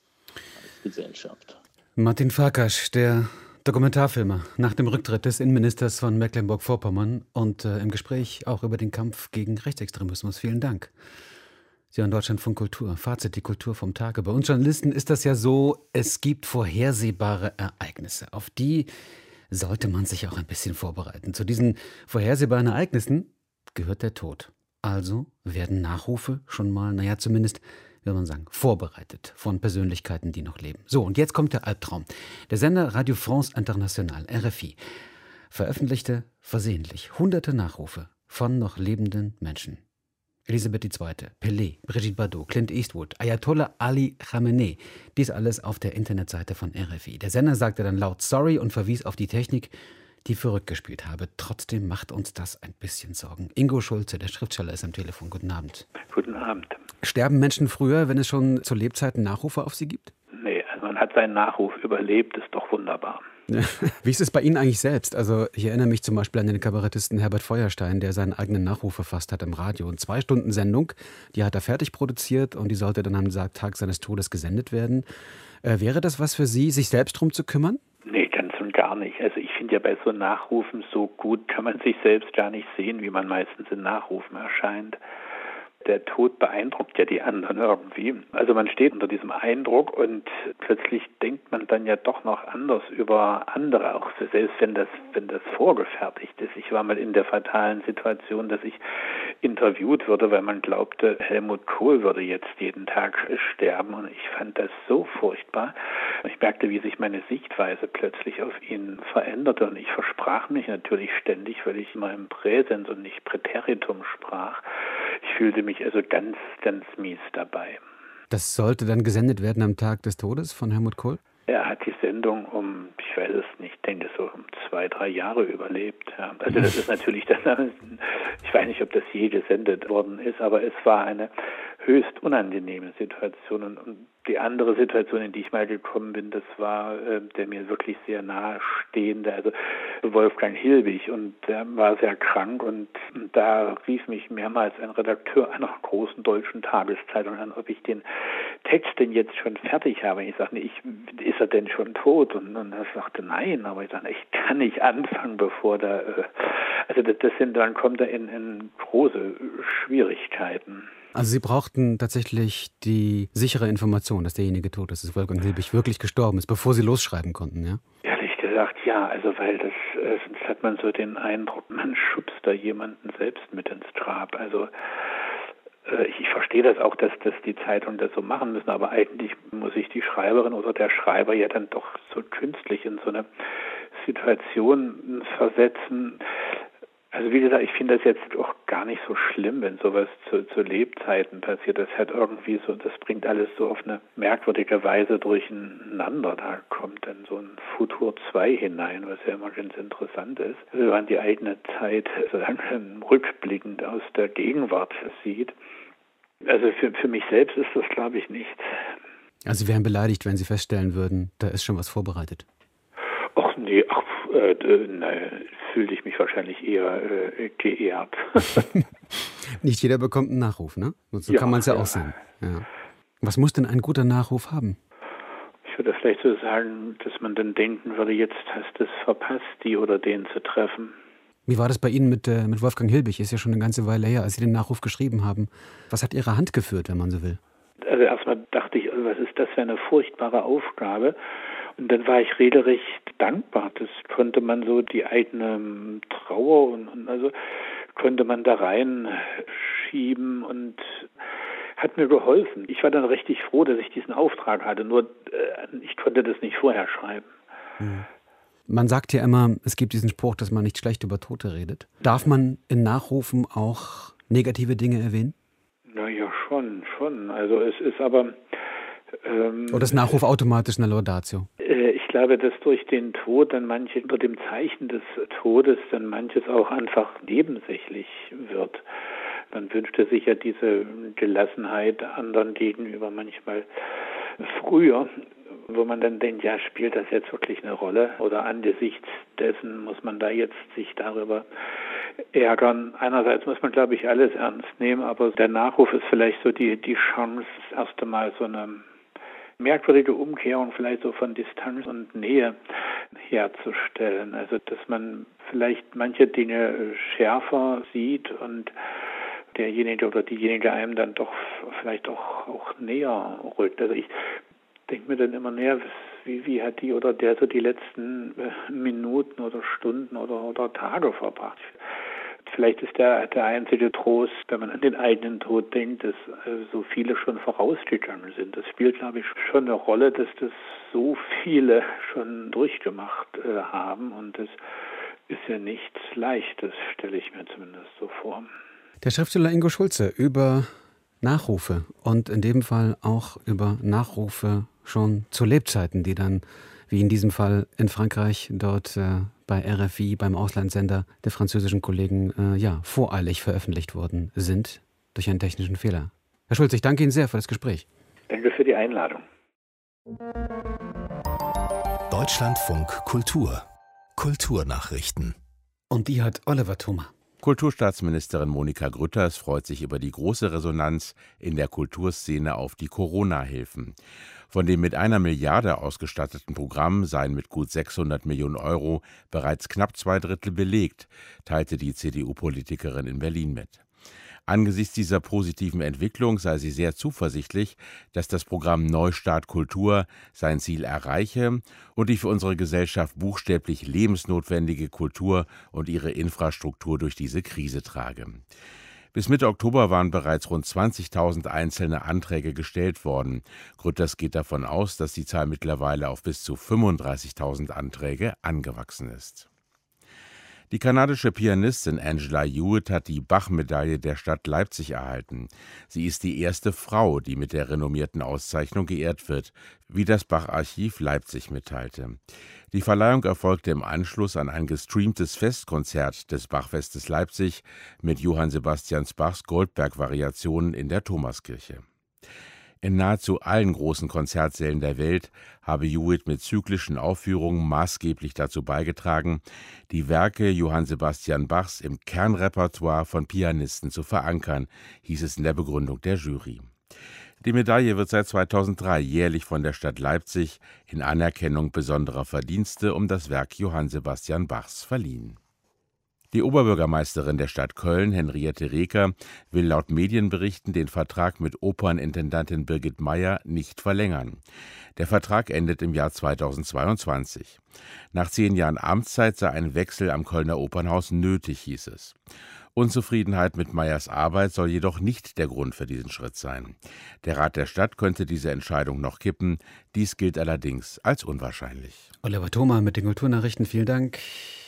als Gesellschaft. Martin Farkas, der Dokumentarfilmer, nach dem Rücktritt des Innenministers von Mecklenburg-Vorpommern und im Gespräch auch über den Kampf gegen Rechtsextremismus. Vielen Dank. Sie hören Deutschlandfunk Kultur. Fazit, die Kultur vom Tage. Bei uns Journalisten ist das ja so, es gibt vorhersehbare Ereignisse. Auf die sollte man sich auch ein bisschen vorbereiten. Zu diesen vorhersehbaren Ereignissen gehört der Tod. Also werden Nachrufe schon mal, zumindest, will man sagen, vorbereitet von Persönlichkeiten, die noch leben. So, und jetzt kommt der Albtraum. Der Sender Radio France International, RFI, veröffentlichte versehentlich hunderte Nachrufe von noch lebenden Menschen. Elisabeth II., Pelé, Brigitte Bardot, Clint Eastwood, Ayatollah Ali Khamenei. Dies alles auf der Internetseite von RFI. Der Sender sagte dann laut sorry und verwies auf die Technik, die verrückt gespielt habe. Trotzdem macht uns das ein bisschen Sorgen. Ingo Schulze, der Schriftsteller, ist am Telefon. Guten Abend. Guten Abend. Sterben Menschen früher, wenn es schon zu Lebzeiten Nachrufe auf sie gibt? Nee, also man hat seinen Nachruf überlebt, ist doch wunderbar. Wie ist es bei Ihnen eigentlich selbst? Also ich erinnere mich zum Beispiel an den Kabarettisten Herbert Feuerstein, der seinen eigenen Nachruf verfasst hat im Radio. Und 2 Stunden Sendung, die hat er fertig produziert und die sollte dann am Tag seines Todes gesendet werden. Wäre das was für Sie, sich selbst drum zu kümmern? Nee, ganz und schon gar nicht. Also ich finde ja bei so Nachrufen so gut, kann man sich selbst gar nicht sehen, wie man meistens in Nachrufen erscheint. Der Tod beeindruckt ja die anderen irgendwie. Also man steht unter diesem Eindruck und plötzlich denkt man dann ja doch noch anders über andere, auch selbst wenn das vorgefertigt ist. Ich war mal in der fatalen Situation, dass ich interviewt wurde, weil man glaubte, Helmut Kohl würde jetzt jeden Tag sterben, und ich fand das so furchtbar. Ich merkte, wie sich meine Sichtweise plötzlich auf ihn veränderte, und ich versprach mich natürlich ständig, weil ich immer im Präsens und nicht Präteritum sprach. Ich fühlte mich also ganz, ganz mies dabei. Das sollte dann gesendet werden am Tag des Todes von Helmut Kohl? Er hat die Sendung ich weiß es nicht, denke so um 2-3 Jahre überlebt. Ja. Also das ist natürlich, ich weiß nicht, ob das je gesendet worden ist, aber es war eine höchst unangenehme Situation. Und die andere Situation, in die ich mal gekommen bin, das war der mir wirklich sehr nahestehende, also Wolfgang Hilbig, und der war sehr krank, und da rief mich mehrmals ein Redakteur einer großen deutschen Tageszeitung an, ob ich den Text denn jetzt schon fertig habe. Ich sagte, ist er denn schon tot? Und er sagte, nein, aber ich sagte, ich kann nicht anfangen, bevor dann kommt er in große Schwierigkeiten. Also Sie brauchten tatsächlich die sichere Information, dass derjenige tot ist, dass Wolfgang Hilbig wirklich gestorben ist, bevor Sie losschreiben konnten, ja? Ehrlich gesagt, ja, also weil sonst hat man so den Eindruck, man schubst da jemanden selbst mit ins Grab. Also ich verstehe das auch, dass die Zeitungen das so machen müssen, aber eigentlich muss sich die Schreiberin oder der Schreiber ja dann doch so künstlich in so eine Situation versetzen. Also wie gesagt, ich finde das jetzt auch gar nicht so schlimm, wenn sowas zu Lebzeiten passiert. Das hat irgendwie so, das bringt alles so auf eine merkwürdige Weise durcheinander. Da kommt dann so ein Futur 2 hinein, was ja immer ganz interessant ist. Also wenn man die eigene Zeit sozusagen rückblickend aus der Gegenwart sieht. Also für mich selbst ist das, glaube ich, nichts. Also Sie wären beleidigt, wenn Sie feststellen würden, da ist schon was vorbereitet. Ach nee, fühlte ich mich wahrscheinlich eher geehrt. Nicht jeder bekommt einen Nachruf, ne? So kann man es ja auch sehen. Ja. Was muss denn ein guter Nachruf haben? Ich würde vielleicht so sagen, dass man dann denken würde, jetzt hast du es verpasst, die oder den zu treffen. Wie war das bei Ihnen mit Wolfgang Hilbig? Ist ja schon eine ganze Weile her, als Sie den Nachruf geschrieben haben. Was hat Ihre Hand geführt, wenn man so will? Also erstmal dachte ich, was ist das für eine furchtbare Aufgabe? Und dann war ich regelrecht dankbar. Das konnte man so, die eigene Trauer und also konnte man da reinschieben und hat mir geholfen. Ich war dann richtig froh, dass ich diesen Auftrag hatte, nur ich konnte das nicht vorher schreiben. Man sagt ja immer, es gibt diesen Spruch, dass man nicht schlecht über Tote redet. Darf man in Nachrufen auch negative Dinge erwähnen? Naja, schon. Also es ist aber... Oder ist Nachruf automatisch eine Laudatio? Ich glaube, dass durch den Tod dann manche unter dem Zeichen des Todes dann manches auch einfach nebensächlich wird. Man wünschte sich ja diese Gelassenheit anderen gegenüber manchmal früher, wo man dann denkt, ja, spielt das jetzt wirklich eine Rolle? Oder angesichts dessen muss man da jetzt sich darüber ärgern. Einerseits muss man, glaube ich, alles ernst nehmen, aber der Nachruf ist vielleicht so die Chance, das erste Mal so eine merkwürdige Umkehrung vielleicht so von Distanz und Nähe herzustellen. Also dass man vielleicht manche Dinge schärfer sieht und derjenige oder diejenige einem dann doch vielleicht auch näher rückt. Also ich denke mir dann immer näher, wie hat die oder der so die letzten Minuten oder Stunden oder Tage verbracht. Vielleicht ist der einzige Trost, wenn man an den eigenen Tod denkt, dass so viele schon vorausgegangen sind. Das spielt, glaube ich, schon eine Rolle, dass das so viele schon durchgemacht haben. Und das ist ja nichts Leichtes, stelle ich mir zumindest so vor. Der Schriftsteller Ingo Schulze über Nachrufe und in dem Fall auch über Nachrufe schon zu Lebzeiten, die dann, wie in diesem Fall in Frankreich, dort bei RFI, beim Auslandssender der französischen Kollegen, voreilig veröffentlicht worden sind durch einen technischen Fehler. Herr Schulze, ich danke Ihnen sehr für das Gespräch. Danke für die Einladung. Deutschlandfunk Kultur. Kulturnachrichten. Und die hat Oliver Thoma. Kulturstaatsministerin Monika Grütters freut sich über die große Resonanz in der Kulturszene auf die Corona-Hilfen. Von dem mit 1 Milliarde ausgestatteten Programm seien mit gut 600 Millionen Euro bereits knapp 2/3 belegt, teilte die CDU-Politikerin in Berlin mit. Angesichts dieser positiven Entwicklung sei sie sehr zuversichtlich, dass das Programm Neustart Kultur sein Ziel erreiche und die für unsere Gesellschaft buchstäblich lebensnotwendige Kultur und ihre Infrastruktur durch diese Krise trage. Bis Mitte Oktober waren bereits rund 20.000 einzelne Anträge gestellt worden. Grütters geht davon aus, dass die Zahl mittlerweile auf bis zu 35.000 Anträge angewachsen ist. Die kanadische Pianistin Angela Hewitt hat die Bach-Medaille der Stadt Leipzig erhalten. Sie ist die erste Frau, die mit der renommierten Auszeichnung geehrt wird, wie das Bach-Archiv Leipzig mitteilte. Die Verleihung erfolgte im Anschluss an ein gestreamtes Festkonzert des Bachfestes Leipzig mit Johann Sebastian Bachs Goldberg-Variationen in der Thomaskirche. In nahezu allen großen Konzertsälen der Welt habe Hewitt mit zyklischen Aufführungen maßgeblich dazu beigetragen, die Werke Johann Sebastian Bachs im Kernrepertoire von Pianisten zu verankern, hieß es in der Begründung der Jury. Die Medaille wird seit 2003 jährlich von der Stadt Leipzig in Anerkennung besonderer Verdienste um das Werk Johann Sebastian Bachs verliehen. Die Oberbürgermeisterin der Stadt Köln, Henriette Reker, will laut Medienberichten den Vertrag mit Opernintendantin Birgit Meyer nicht verlängern. Der Vertrag endet im Jahr 2022. Nach 10 Jahren Amtszeit sei ein Wechsel am Kölner Opernhaus nötig, hieß es. Unzufriedenheit mit Meyers Arbeit soll jedoch nicht der Grund für diesen Schritt sein. Der Rat der Stadt könnte diese Entscheidung noch kippen. Dies gilt allerdings als unwahrscheinlich. Oliver Thoma mit den Kulturnachrichten, vielen Dank.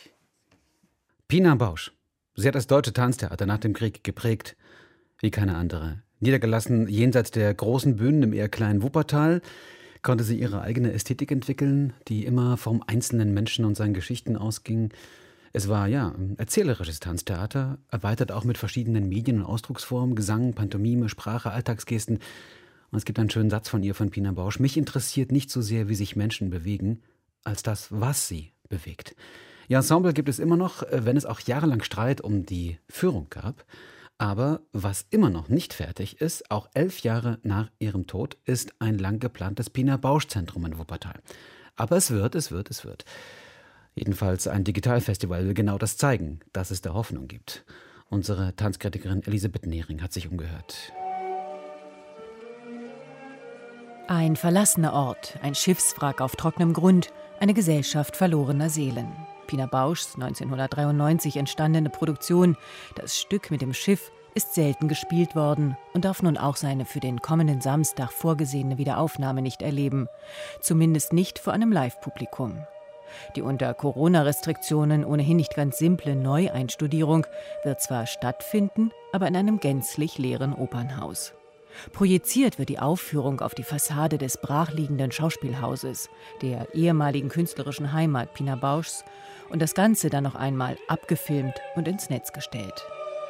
Pina Bausch. Sie hat das deutsche Tanztheater nach dem Krieg geprägt wie keine andere. Niedergelassen jenseits der großen Bühnen im eher kleinen Wuppertal, konnte sie ihre eigene Ästhetik entwickeln, die immer vom einzelnen Menschen und seinen Geschichten ausging. Es war ein erzählerisches Tanztheater, erweitert auch mit verschiedenen Medien und Ausdrucksformen, Gesang, Pantomime, Sprache, Alltagsgesten. Und es gibt einen schönen Satz von ihr, von Pina Bausch: Mich interessiert nicht so sehr, wie sich Menschen bewegen, als das, was sie bewegt. Ihr Ensemble gibt es immer noch, wenn es auch jahrelang Streit um die Führung gab. Aber was immer noch nicht fertig ist, auch 11 Jahre nach ihrem Tod, ist ein lang geplantes Pina-Bausch-Zentrum in Wuppertal. Aber es wird. Jedenfalls ein Digitalfestival will genau das zeigen, dass es da Hoffnung gibt. Unsere Tanzkritikerin Elisabeth Nehring hat sich umgehört. Ein verlassener Ort, ein Schiffswrack auf trockenem Grund, eine Gesellschaft verlorener Seelen. Pina Bauschs 1993 entstandene Produktion »Das Stück mit dem Schiff« ist selten gespielt worden und darf nun auch seine für den kommenden Samstag vorgesehene Wiederaufnahme nicht erleben. Zumindest nicht vor einem Live-Publikum. Die unter Corona-Restriktionen ohnehin nicht ganz simple Neueinstudierung wird zwar stattfinden, aber in einem gänzlich leeren Opernhaus. Projiziert wird die Aufführung auf die Fassade des brachliegenden Schauspielhauses, der ehemaligen künstlerischen Heimat Pina Bauschs, und das Ganze dann noch einmal abgefilmt und ins Netz gestellt.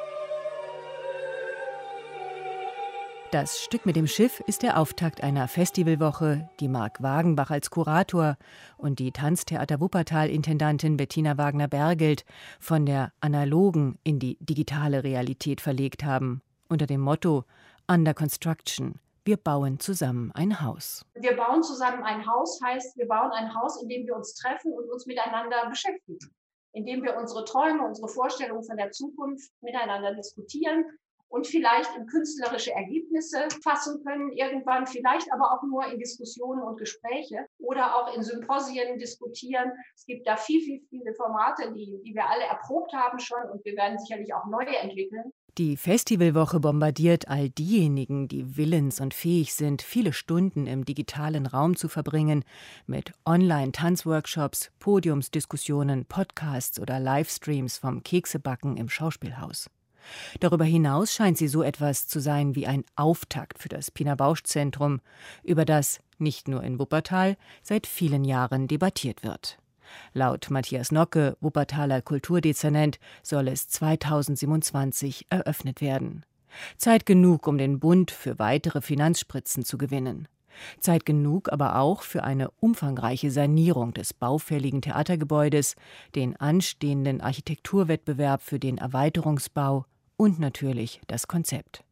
Das Stück mit dem Schiff ist der Auftakt einer Festivalwoche, die Marc Wagenbach als Kurator und die Tanztheater Wuppertal-Intendantin Bettina Wagner-Bergelt von der analogen in die digitale Realität verlegt haben, unter dem Motto Under Construction. Wir bauen zusammen ein Haus. Wir bauen zusammen ein Haus heißt, wir bauen ein Haus, in dem wir uns treffen und uns miteinander beschäftigen, in dem wir unsere Träume, unsere Vorstellungen von der Zukunft miteinander diskutieren und vielleicht in künstlerische Ergebnisse fassen können, irgendwann vielleicht aber auch nur in Diskussionen und Gespräche oder auch in Symposien diskutieren. Es gibt da viele Formate, die wir alle erprobt haben schon, und wir werden sicherlich auch neue entwickeln. Die Festivalwoche bombardiert all diejenigen, die willens und fähig sind, viele Stunden im digitalen Raum zu verbringen, mit Online-Tanzworkshops, Podiumsdiskussionen, Podcasts oder Livestreams vom Keksebacken im Schauspielhaus. Darüber hinaus scheint sie so etwas zu sein wie ein Auftakt für das Pina-Bausch-Zentrum, über das, nicht nur in Wuppertal, seit vielen Jahren debattiert wird. Laut Matthias Nocke, Wuppertaler Kulturdezernent, soll es 2027 eröffnet werden. Zeit genug, um den Bund für weitere Finanzspritzen zu gewinnen. Zeit genug aber auch für eine umfangreiche Sanierung des baufälligen Theatergebäudes, den anstehenden Architekturwettbewerb für den Erweiterungsbau und natürlich das Konzept.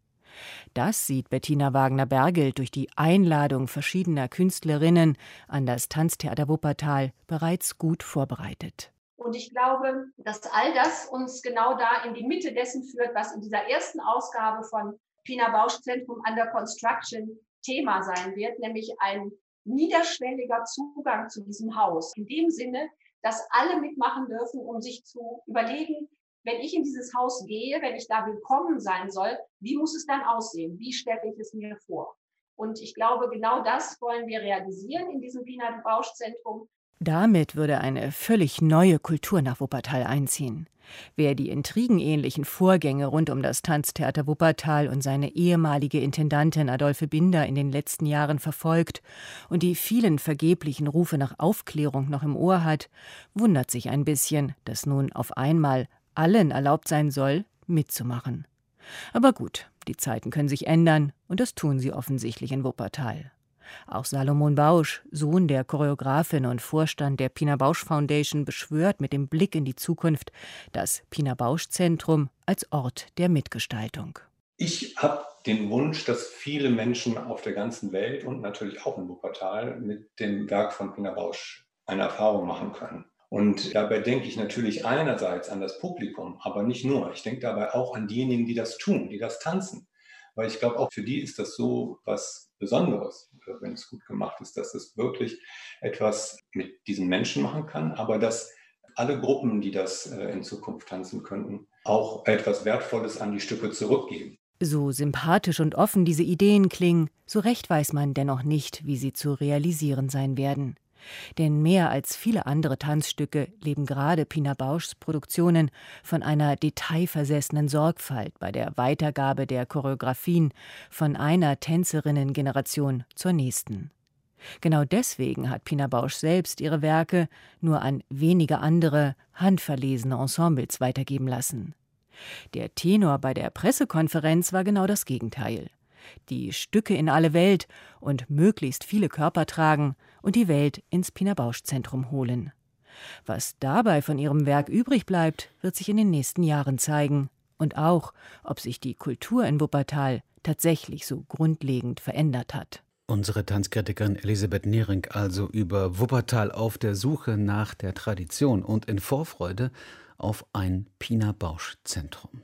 Das sieht Bettina Wagner-Bergelt durch die Einladung verschiedener Künstlerinnen an das Tanztheater Wuppertal bereits gut vorbereitet. Und ich glaube, dass all das uns genau da in die Mitte dessen führt, was in dieser ersten Ausgabe von Pina Bausch Zentrum Under Construction Thema sein wird, nämlich ein niederschwelliger Zugang zu diesem Haus. In dem Sinne, dass alle mitmachen dürfen, um sich zu überlegen, wenn ich in dieses Haus gehe, wenn ich da willkommen sein soll, wie muss es dann aussehen? Wie stelle ich es mir vor? Und ich glaube, genau das wollen wir realisieren in diesem Pina Bausch Zentrum. Damit würde eine völlig neue Kultur nach Wuppertal einziehen. Wer die intrigenähnlichen Vorgänge rund um das Tanztheater Wuppertal und seine ehemalige Intendantin Adolphe Binder in den letzten Jahren verfolgt und die vielen vergeblichen Rufe nach Aufklärung noch im Ohr hat, wundert sich ein bisschen, dass nun auf einmal allen erlaubt sein soll, mitzumachen. Aber gut, die Zeiten können sich ändern und das tun sie offensichtlich in Wuppertal. Auch Salomon Bausch, Sohn der Choreografin und Vorstand der Pina Bausch Foundation, beschwört mit dem Blick in die Zukunft das Pina Bausch Zentrum als Ort der Mitgestaltung. Ich habe den Wunsch, dass viele Menschen auf der ganzen Welt und natürlich auch in Wuppertal mit dem Werk von Pina Bausch eine Erfahrung machen können. Und dabei denke ich natürlich einerseits an das Publikum, aber nicht nur. Ich denke dabei auch an diejenigen, die das tun, die das tanzen. Weil ich glaube, auch für die ist das so was Besonderes, wenn es gut gemacht ist, dass es wirklich etwas mit diesen Menschen machen kann, aber dass alle Gruppen, die das in Zukunft tanzen könnten, auch etwas Wertvolles an die Stücke zurückgeben. So sympathisch und offen diese Ideen klingen, so recht weiß man dennoch nicht, wie sie zu realisieren sein werden. Denn mehr als viele andere Tanzstücke leben gerade Pina Bauschs Produktionen von einer detailversessenen Sorgfalt bei der Weitergabe der Choreografien von einer Tänzerinnengeneration zur nächsten. Genau deswegen hat Pina Bausch selbst ihre Werke nur an wenige andere, handverlesene Ensembles weitergeben lassen. Der Tenor bei der Pressekonferenz war genau das Gegenteil. Die Stücke in alle Welt und möglichst viele Körper tragen und die Welt ins Pina Bausch Zentrum holen. Was dabei von ihrem Werk übrig bleibt, wird sich in den nächsten Jahren zeigen. Und auch, ob sich die Kultur in Wuppertal tatsächlich so grundlegend verändert hat. Unsere Tanzkritikerin Elisabeth Nehring also über Wuppertal auf der Suche nach der Tradition und in Vorfreude auf ein Pina Bausch Zentrum.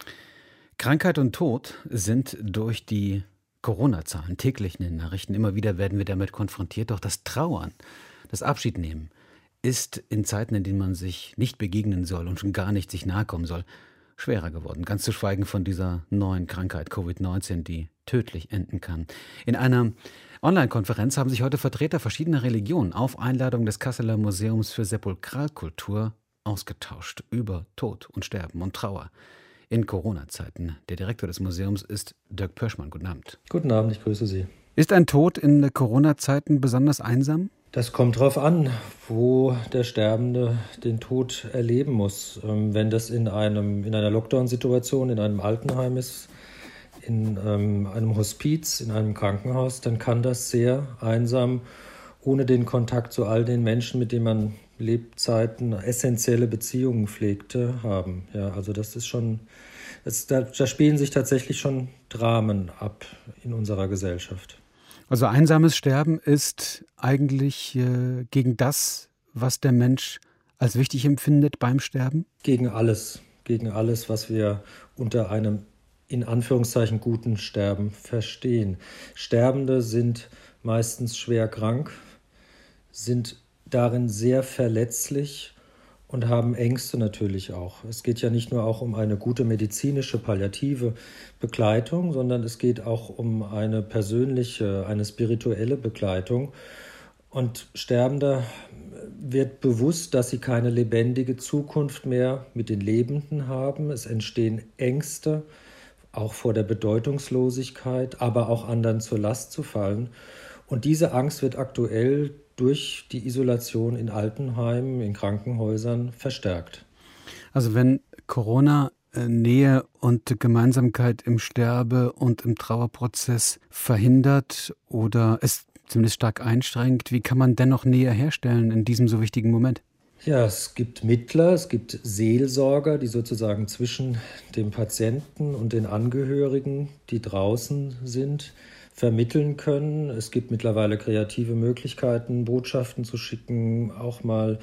Krankheit und Tod sind durch die Corona-Zahlen täglich in den Nachrichten. Immer wieder werden wir damit konfrontiert. Doch das Trauern, das Abschiednehmen ist in Zeiten, in denen man sich nicht begegnen soll und schon gar nicht sich nahe kommen soll, schwerer geworden. Ganz zu schweigen von dieser neuen Krankheit Covid-19, die tödlich enden kann. In einer Online-Konferenz haben sich heute Vertreter verschiedener Religionen auf Einladung des Kasseler Museums für Sepulkralkultur ausgetauscht über Tod und Sterben und Trauer in Corona-Zeiten. Der Direktor des Museums ist Dirk Pörschmann. Guten Abend. Guten Abend, ich grüße Sie. Ist ein Tod in Corona-Zeiten besonders einsam? Das kommt darauf an, wo der Sterbende den Tod erleben muss. Wenn das in einer Lockdown-Situation, in einem Altenheim ist, in einem Hospiz, in einem Krankenhaus, dann kann das sehr einsam, ohne den Kontakt zu all den Menschen, mit denen man Lebzeiten essentielle Beziehungen pflegte, haben. Ja, also das ist schon, da spielen sich tatsächlich schon Dramen ab in unserer Gesellschaft. Also einsames Sterben ist eigentlich gegen das, was der Mensch als wichtig empfindet beim Sterben? Gegen alles, was wir unter einem in Anführungszeichen guten Sterben verstehen. Sterbende sind meistens schwer krank, sind darin sehr verletzlich und haben Ängste natürlich auch. Es geht ja nicht nur auch um eine gute medizinische, palliative Begleitung, sondern es geht auch um eine persönliche, eine spirituelle Begleitung. Und Sterbender wird bewusst, dass sie keine lebendige Zukunft mehr mit den Lebenden haben. Es entstehen Ängste, auch vor der Bedeutungslosigkeit, aber auch anderen zur Last zu fallen. Und diese Angst wird aktuell durch die Isolation in Altenheimen, in Krankenhäusern verstärkt. Also wenn Corona Nähe und Gemeinsamkeit im Sterbe- und im Trauerprozess verhindert oder es zumindest stark einschränkt. Wie kann man dennoch Nähe herstellen in diesem so wichtigen Moment? Ja, es gibt Mittler, es gibt Seelsorger, die sozusagen zwischen dem Patienten und den Angehörigen, die draußen sind, vermitteln können. Es gibt mittlerweile kreative Möglichkeiten, Botschaften zu schicken, auch mal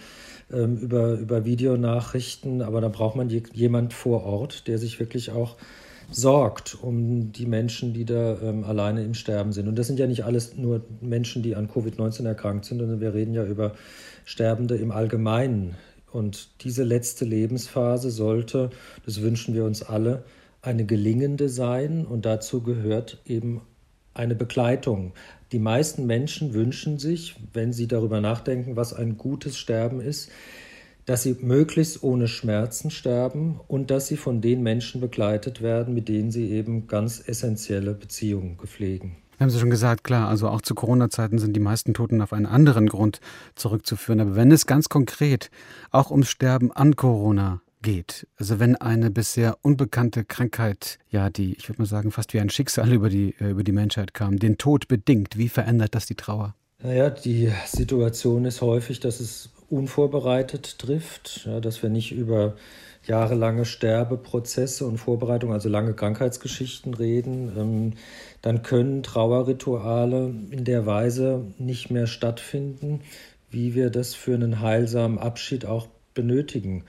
über Videonachrichten. Aber da braucht man jemand vor Ort, der sich wirklich auch sorgt um die Menschen, die da alleine im Sterben sind. Und das sind ja nicht alles nur Menschen, die an Covid-19 erkrankt sind, sondern wir reden ja über Sterbende im Allgemeinen. Und diese letzte Lebensphase sollte, das wünschen wir uns alle, eine gelingende sein. Und dazu gehört eben eine Begleitung. Die meisten Menschen wünschen sich, wenn sie darüber nachdenken, was ein gutes Sterben ist, dass sie möglichst ohne Schmerzen sterben und dass sie von den Menschen begleitet werden, mit denen sie eben ganz essentielle Beziehungen pflegen. Haben Sie schon gesagt, klar, also auch zu Corona-Zeiten sind die meisten Toten auf einen anderen Grund zurückzuführen. Aber wenn es ganz konkret auch ums Sterben an Corona geht, also wenn eine bisher unbekannte Krankheit, ja, die, ich würde mal sagen, fast wie ein Schicksal über die Menschheit kam, den Tod bedingt, wie verändert das die Trauer? Naja, die Situation ist häufig, dass es unvorbereitet trifft, ja, dass wir nicht über jahrelange Sterbeprozesse und Vorbereitungen, also lange Krankheitsgeschichten reden, dann können Trauerrituale in der Weise nicht mehr stattfinden, wie wir das für einen heilsamen Abschied auch benötigen.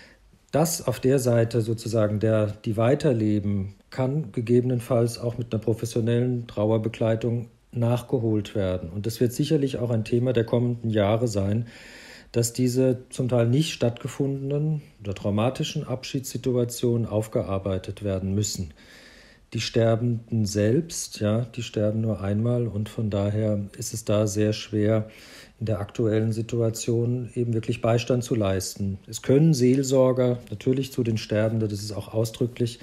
Das auf der Seite sozusagen, die weiterleben, kann gegebenenfalls auch mit einer professionellen Trauerbegleitung nachgeholt werden. Und das wird sicherlich auch ein Thema der kommenden Jahre sein, dass diese zum Teil nicht stattgefundenen oder traumatischen Abschiedssituationen aufgearbeitet werden müssen. Die Sterbenden selbst, ja, die sterben nur einmal und von daher ist es da sehr schwer, in der aktuellen Situation eben wirklich Beistand zu leisten. Es können Seelsorger natürlich zu den Sterbenden, das ist auch ausdrücklich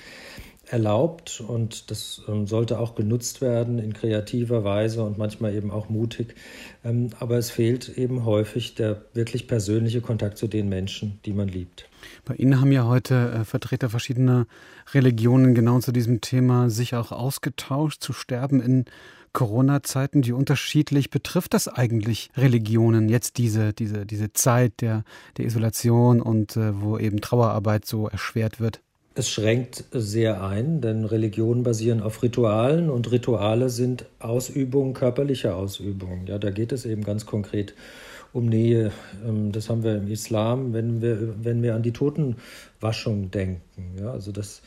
erlaubt und das sollte auch genutzt werden in kreativer Weise und manchmal eben auch mutig. Aber es fehlt eben häufig der wirklich persönliche Kontakt zu den Menschen, die man liebt. Bei Ihnen haben ja heute Vertreter verschiedener Religionen genau zu diesem Thema sich auch ausgetauscht, zu sterben in Corona-Zeiten. Wie unterschiedlich betrifft das eigentlich Religionen, jetzt diese Zeit der Isolation und wo eben Trauerarbeit so erschwert wird? Es schränkt sehr ein, denn Religionen basieren auf Ritualen und Rituale sind Ausübungen, körperliche Ausübungen. Ja, da geht es eben ganz konkret um Nähe. Das haben wir im Islam, wenn wir an die Totenwaschung denken. Ja, also dass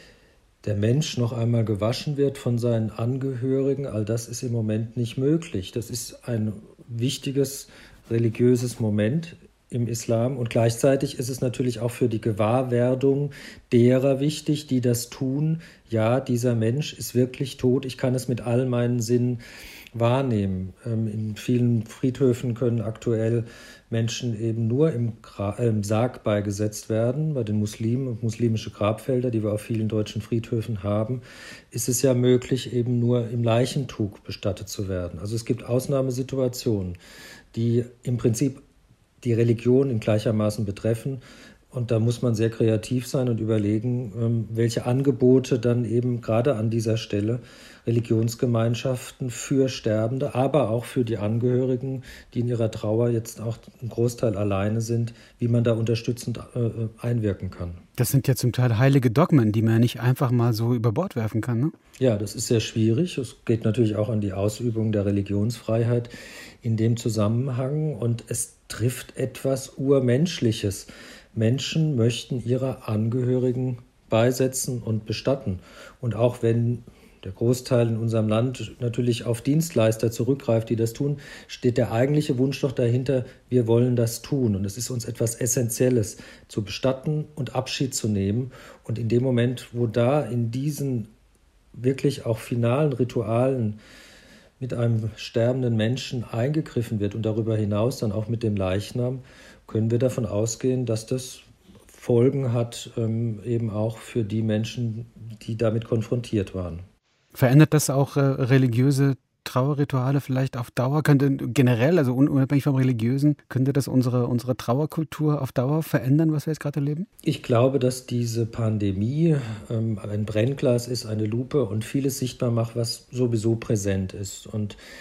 der Mensch noch einmal gewaschen wird von seinen Angehörigen, all das ist im Moment nicht möglich. Das ist ein wichtiges religiöses Moment im Islam und gleichzeitig ist es natürlich auch für die Gewahrwerdung derer wichtig, die das tun. Ja, dieser Mensch ist wirklich tot, ich kann es mit all meinen Sinnen wahrnehmen. In vielen Friedhöfen können aktuell Menschen eben nur im Sarg beigesetzt werden. Bei den Muslimen und muslimische Grabfelder, die wir auf vielen deutschen Friedhöfen haben, ist es ja möglich, eben nur im Leichentuch bestattet zu werden. Also es gibt Ausnahmesituationen, die im Prinzip die Religion in gleichermaßen betreffen. Und da muss man sehr kreativ sein und überlegen, welche Angebote dann eben gerade an dieser Stelle Religionsgemeinschaften für Sterbende, aber auch für die Angehörigen, die in ihrer Trauer jetzt auch einen Großteil alleine sind, wie man da unterstützend einwirken kann. Das sind ja zum Teil heilige Dogmen, die man ja nicht einfach mal so über Bord werfen kann, ne? Ja, das ist sehr schwierig. Es geht natürlich auch an die Ausübung der Religionsfreiheit in dem Zusammenhang und es trifft etwas Urmenschliches. Menschen möchten ihre Angehörigen beisetzen und bestatten. Und auch wenn der Großteil in unserem Land natürlich auf Dienstleister zurückgreift, die das tun, steht der eigentliche Wunsch doch dahinter, wir wollen das tun. Und es ist uns etwas Essentielles, zu bestatten und Abschied zu nehmen. Und in dem Moment, wo da in diesen wirklich auch finalen Ritualen mit einem sterbenden Menschen eingegriffen wird und darüber hinaus dann auch mit dem Leichnam, können wir davon ausgehen, dass das Folgen hat, eben auch für die Menschen, die damit konfrontiert waren. Verändert das auch religiöse Trauerrituale vielleicht auf Dauer? Könnte generell, also unabhängig vom Religiösen, könnte das unsere Trauerkultur auf Dauer verändern, was wir jetzt gerade erleben? Ich glaube, dass diese Pandemie ein Brennglas ist, eine Lupe und vieles sichtbar macht, was sowieso präsent ist. Und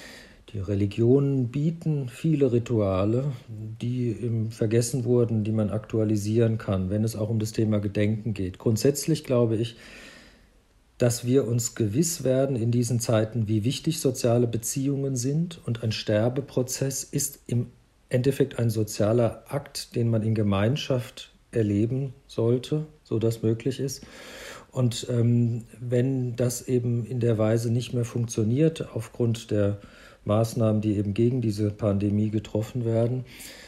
Die Religionen bieten viele Rituale, die vergessen wurden, die man aktualisieren kann, wenn es auch um das Thema Gedenken geht. Grundsätzlich glaube ich, dass wir uns gewiss werden in diesen Zeiten, wie wichtig soziale Beziehungen sind. Und ein Sterbeprozess ist im Endeffekt ein sozialer Akt, den man in Gemeinschaft erleben sollte, so das möglich ist. Und wenn das eben in der Weise nicht mehr funktioniert, aufgrund der Maßnahmen, die eben gegen diese Pandemie getroffen werden,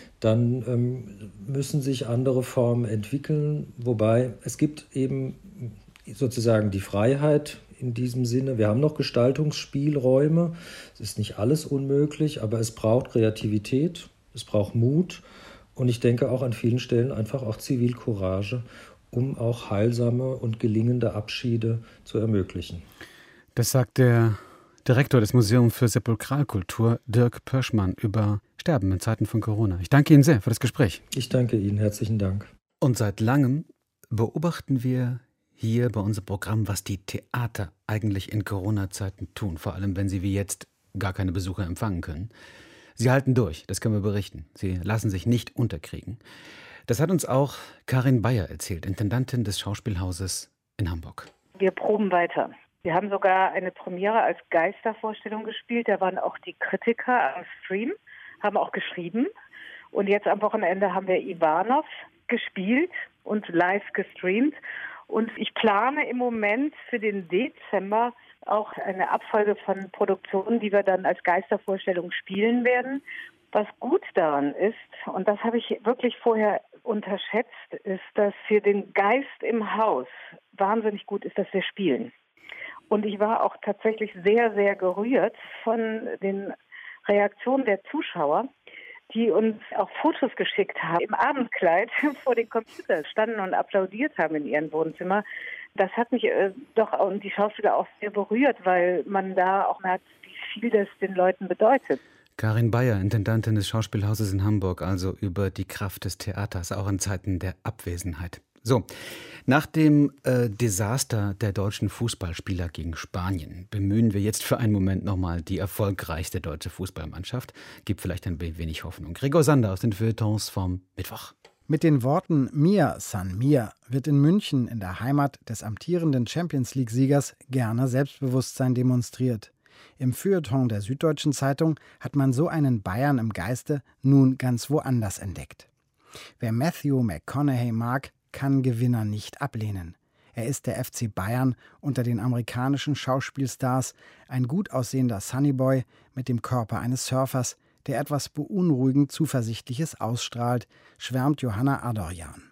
dann müssen sich andere Formen entwickeln. Wobei es gibt eben sozusagen die Freiheit in diesem Sinne. Wir haben noch Gestaltungsspielräume. Es ist nicht alles unmöglich, aber es braucht Kreativität, es braucht Mut und ich denke auch an vielen Stellen einfach auch Zivilcourage, um auch heilsame und gelingende Abschiede zu ermöglichen. Das sagt der Direktor des Museums für Sepulkralkultur, Dirk Pörschmann, über Sterben in Zeiten von Corona. Ich danke Ihnen sehr für das Gespräch. Ich danke Ihnen, herzlichen Dank. Und seit langem beobachten wir hier bei unserem Programm, was die Theater eigentlich in Corona-Zeiten tun, vor allem wenn sie wie jetzt gar keine Besucher empfangen können. Sie halten durch, das können wir berichten. Sie lassen sich nicht unterkriegen. Das hat uns auch Karin Beyer erzählt, Intendantin des Schauspielhauses in Hamburg. Wir proben weiter. Wir haben sogar eine Premiere als Geistervorstellung gespielt. Da waren auch die Kritiker am Stream, haben auch geschrieben. Und jetzt am Wochenende haben wir Ivanov gespielt und live gestreamt. Und ich plane im Moment für den Dezember auch eine Abfolge von Produktionen, die wir dann als Geistervorstellung spielen werden. Was gut daran ist, und das habe ich wirklich vorher unterschätzt, ist, dass für den Geist im Haus wahnsinnig gut ist, dass wir spielen. Und ich war auch tatsächlich sehr, sehr gerührt von den Reaktionen der Zuschauer, die uns auch Fotos geschickt haben, im Abendkleid vor den Computer standen und applaudiert haben in ihrem Wohnzimmer. Das hat mich doch und die Schauspieler auch sehr berührt, weil man da auch merkt, wie viel das den Leuten bedeutet. Karin Beyer, Intendantin des Schauspielhauses in Hamburg, also über die Kraft des Theaters, auch in Zeiten der Abwesenheit. So, nach dem Desaster der deutschen Fußballspieler gegen Spanien bemühen wir jetzt für einen Moment nochmal die erfolgreichste deutsche Fußballmannschaft. Gibt vielleicht ein wenig Hoffnung. Gregor Sander aus den Feuilletons vom Mittwoch. Mit den Worten Mir San Mir wird in München, in der Heimat des amtierenden Champions-League-Siegers, gerne Selbstbewusstsein demonstriert. Im Feuilleton der Süddeutschen Zeitung hat man so einen Bayern im Geiste nun ganz woanders entdeckt. Wer Matthew McConaughey mag, kann Gewinner nicht ablehnen. Er ist der FC Bayern unter den amerikanischen Schauspielstars, ein gut aussehender Sunnyboy mit dem Körper eines Surfers, der etwas beunruhigend Zuversichtliches ausstrahlt, schwärmt Johanna Adorjan.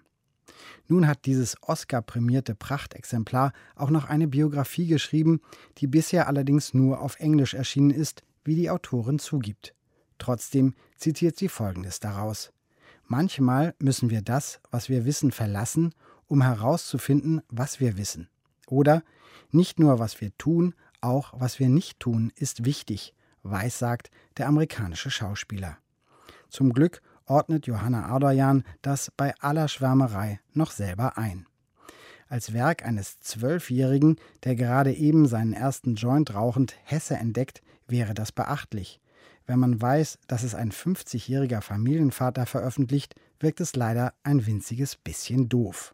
Nun hat dieses Oscar-prämierte Prachtexemplar auch noch eine Biografie geschrieben, die bisher allerdings nur auf Englisch erschienen ist, wie die Autorin zugibt. Trotzdem zitiert sie Folgendes daraus: Manchmal müssen wir das, was wir wissen, verlassen, um herauszufinden, was wir wissen. Oder nicht nur, was wir tun, auch was wir nicht tun, ist wichtig, weissagt der amerikanische Schauspieler. Zum Glück ordnet Johanna Adorjan das bei aller Schwärmerei noch selber ein. Als Werk eines 12-Jährigen, der gerade eben seinen ersten Joint rauchend Hesse entdeckt, wäre das beachtlich. Wenn man weiß, dass es ein 50-jähriger Familienvater veröffentlicht, wirkt es leider ein winziges bisschen doof.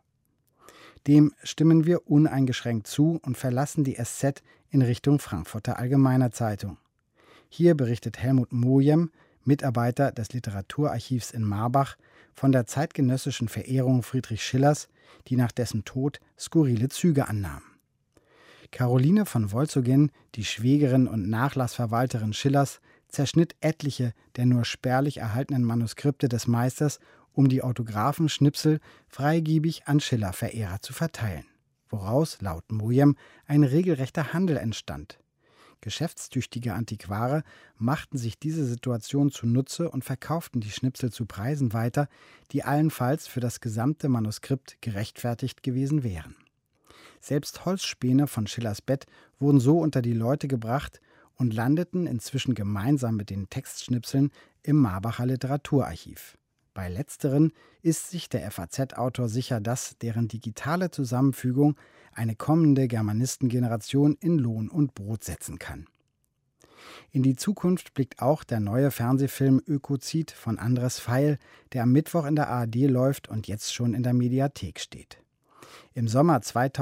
Dem stimmen wir uneingeschränkt zu und verlassen die SZ in Richtung Frankfurter Allgemeiner Zeitung. Hier berichtet Helmut Mojem, Mitarbeiter des Literaturarchivs in Marbach, von der zeitgenössischen Verehrung Friedrich Schillers, die nach dessen Tod skurrile Züge annahm. Caroline von Wolzogen, die Schwägerin und Nachlassverwalterin Schillers, zerschnitt etliche der nur spärlich erhaltenen Manuskripte des Meisters, um die Autographenschnipsel freigebig an Schiller-Verehrer zu verteilen, woraus, laut Mojem, ein regelrechter Handel entstand. Geschäftstüchtige Antiquare machten sich diese Situation zunutze und verkauften die Schnipsel zu Preisen weiter, die allenfalls für das gesamte Manuskript gerechtfertigt gewesen wären. Selbst Holzspäne von Schillers Bett wurden so unter die Leute gebracht und landeten inzwischen gemeinsam mit den Textschnipseln im Marbacher Literaturarchiv. Bei letzteren ist sich der FAZ-Autor sicher, dass deren digitale Zusammenfügung eine kommende Germanistengeneration in Lohn und Brot setzen kann. In die Zukunft blickt auch der neue Fernsehfilm Ökozid von Andres Feil, der am Mittwoch in der ARD läuft und jetzt schon in der Mediathek steht. Im Sommer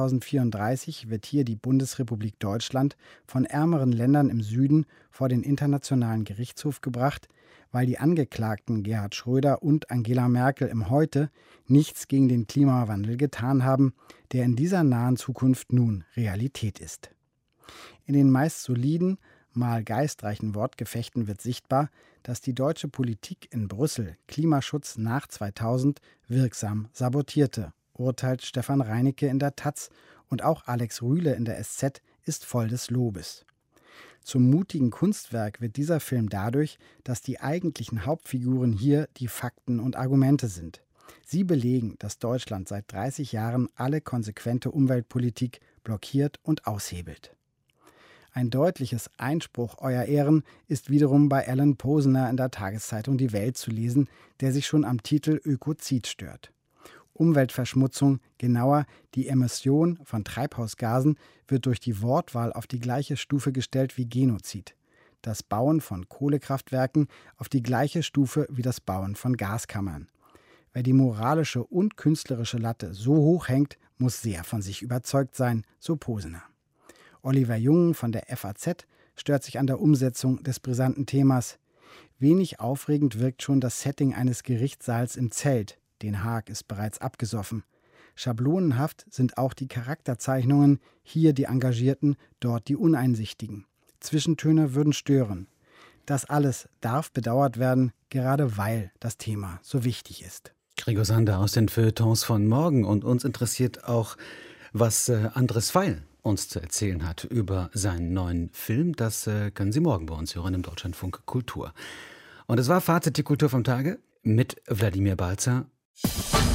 2034 wird hier die Bundesrepublik Deutschland von ärmeren Ländern im Süden vor den Internationalen Gerichtshof gebracht, weil die Angeklagten Gerhard Schröder und Angela Merkel im Heute nichts gegen den Klimawandel getan haben, der in dieser nahen Zukunft nun Realität ist. In den meist soliden, mal geistreichen Wortgefechten wird sichtbar, dass die deutsche Politik in Brüssel Klimaschutz nach 2000 wirksam sabotierte, urteilt Stefan Reinecke in der taz, und auch Alex Rühle in der SZ ist voll des Lobes. Zum mutigen Kunstwerk wird dieser Film dadurch, dass die eigentlichen Hauptfiguren hier die Fakten und Argumente sind. Sie belegen, dass Deutschland seit 30 Jahren alle konsequente Umweltpolitik blockiert und aushebelt. Ein deutliches Einspruch, Euer Ehren, ist wiederum bei Alan Posener in der Tageszeitung Die Welt zu lesen, der sich schon am Titel Ökozid stört. Umweltverschmutzung, genauer die Emission von Treibhausgasen, wird durch die Wortwahl auf die gleiche Stufe gestellt wie Genozid. Das Bauen von Kohlekraftwerken auf die gleiche Stufe wie das Bauen von Gaskammern. Wer die moralische und künstlerische Latte so hoch hängt, muss sehr von sich überzeugt sein, so Posener. Oliver Jung von der FAZ stört sich an der Umsetzung des brisanten Themas. Wenig aufregend wirkt schon das Setting eines Gerichtssaals im Zelt. Den Haag ist bereits abgesoffen. Schablonenhaft sind auch die Charakterzeichnungen, hier die Engagierten, dort die Uneinsichtigen. Zwischentöne würden stören. Das alles darf bedauert werden, gerade weil das Thema so wichtig ist. Gregor Sander aus den Feuilletons von morgen, und uns interessiert auch, was Andres Feil uns zu erzählen hat über seinen neuen Film. Das können Sie morgen bei uns hören im Deutschlandfunk Kultur. Und es war Fazit, die Kultur vom Tage mit Wladimir Balzer.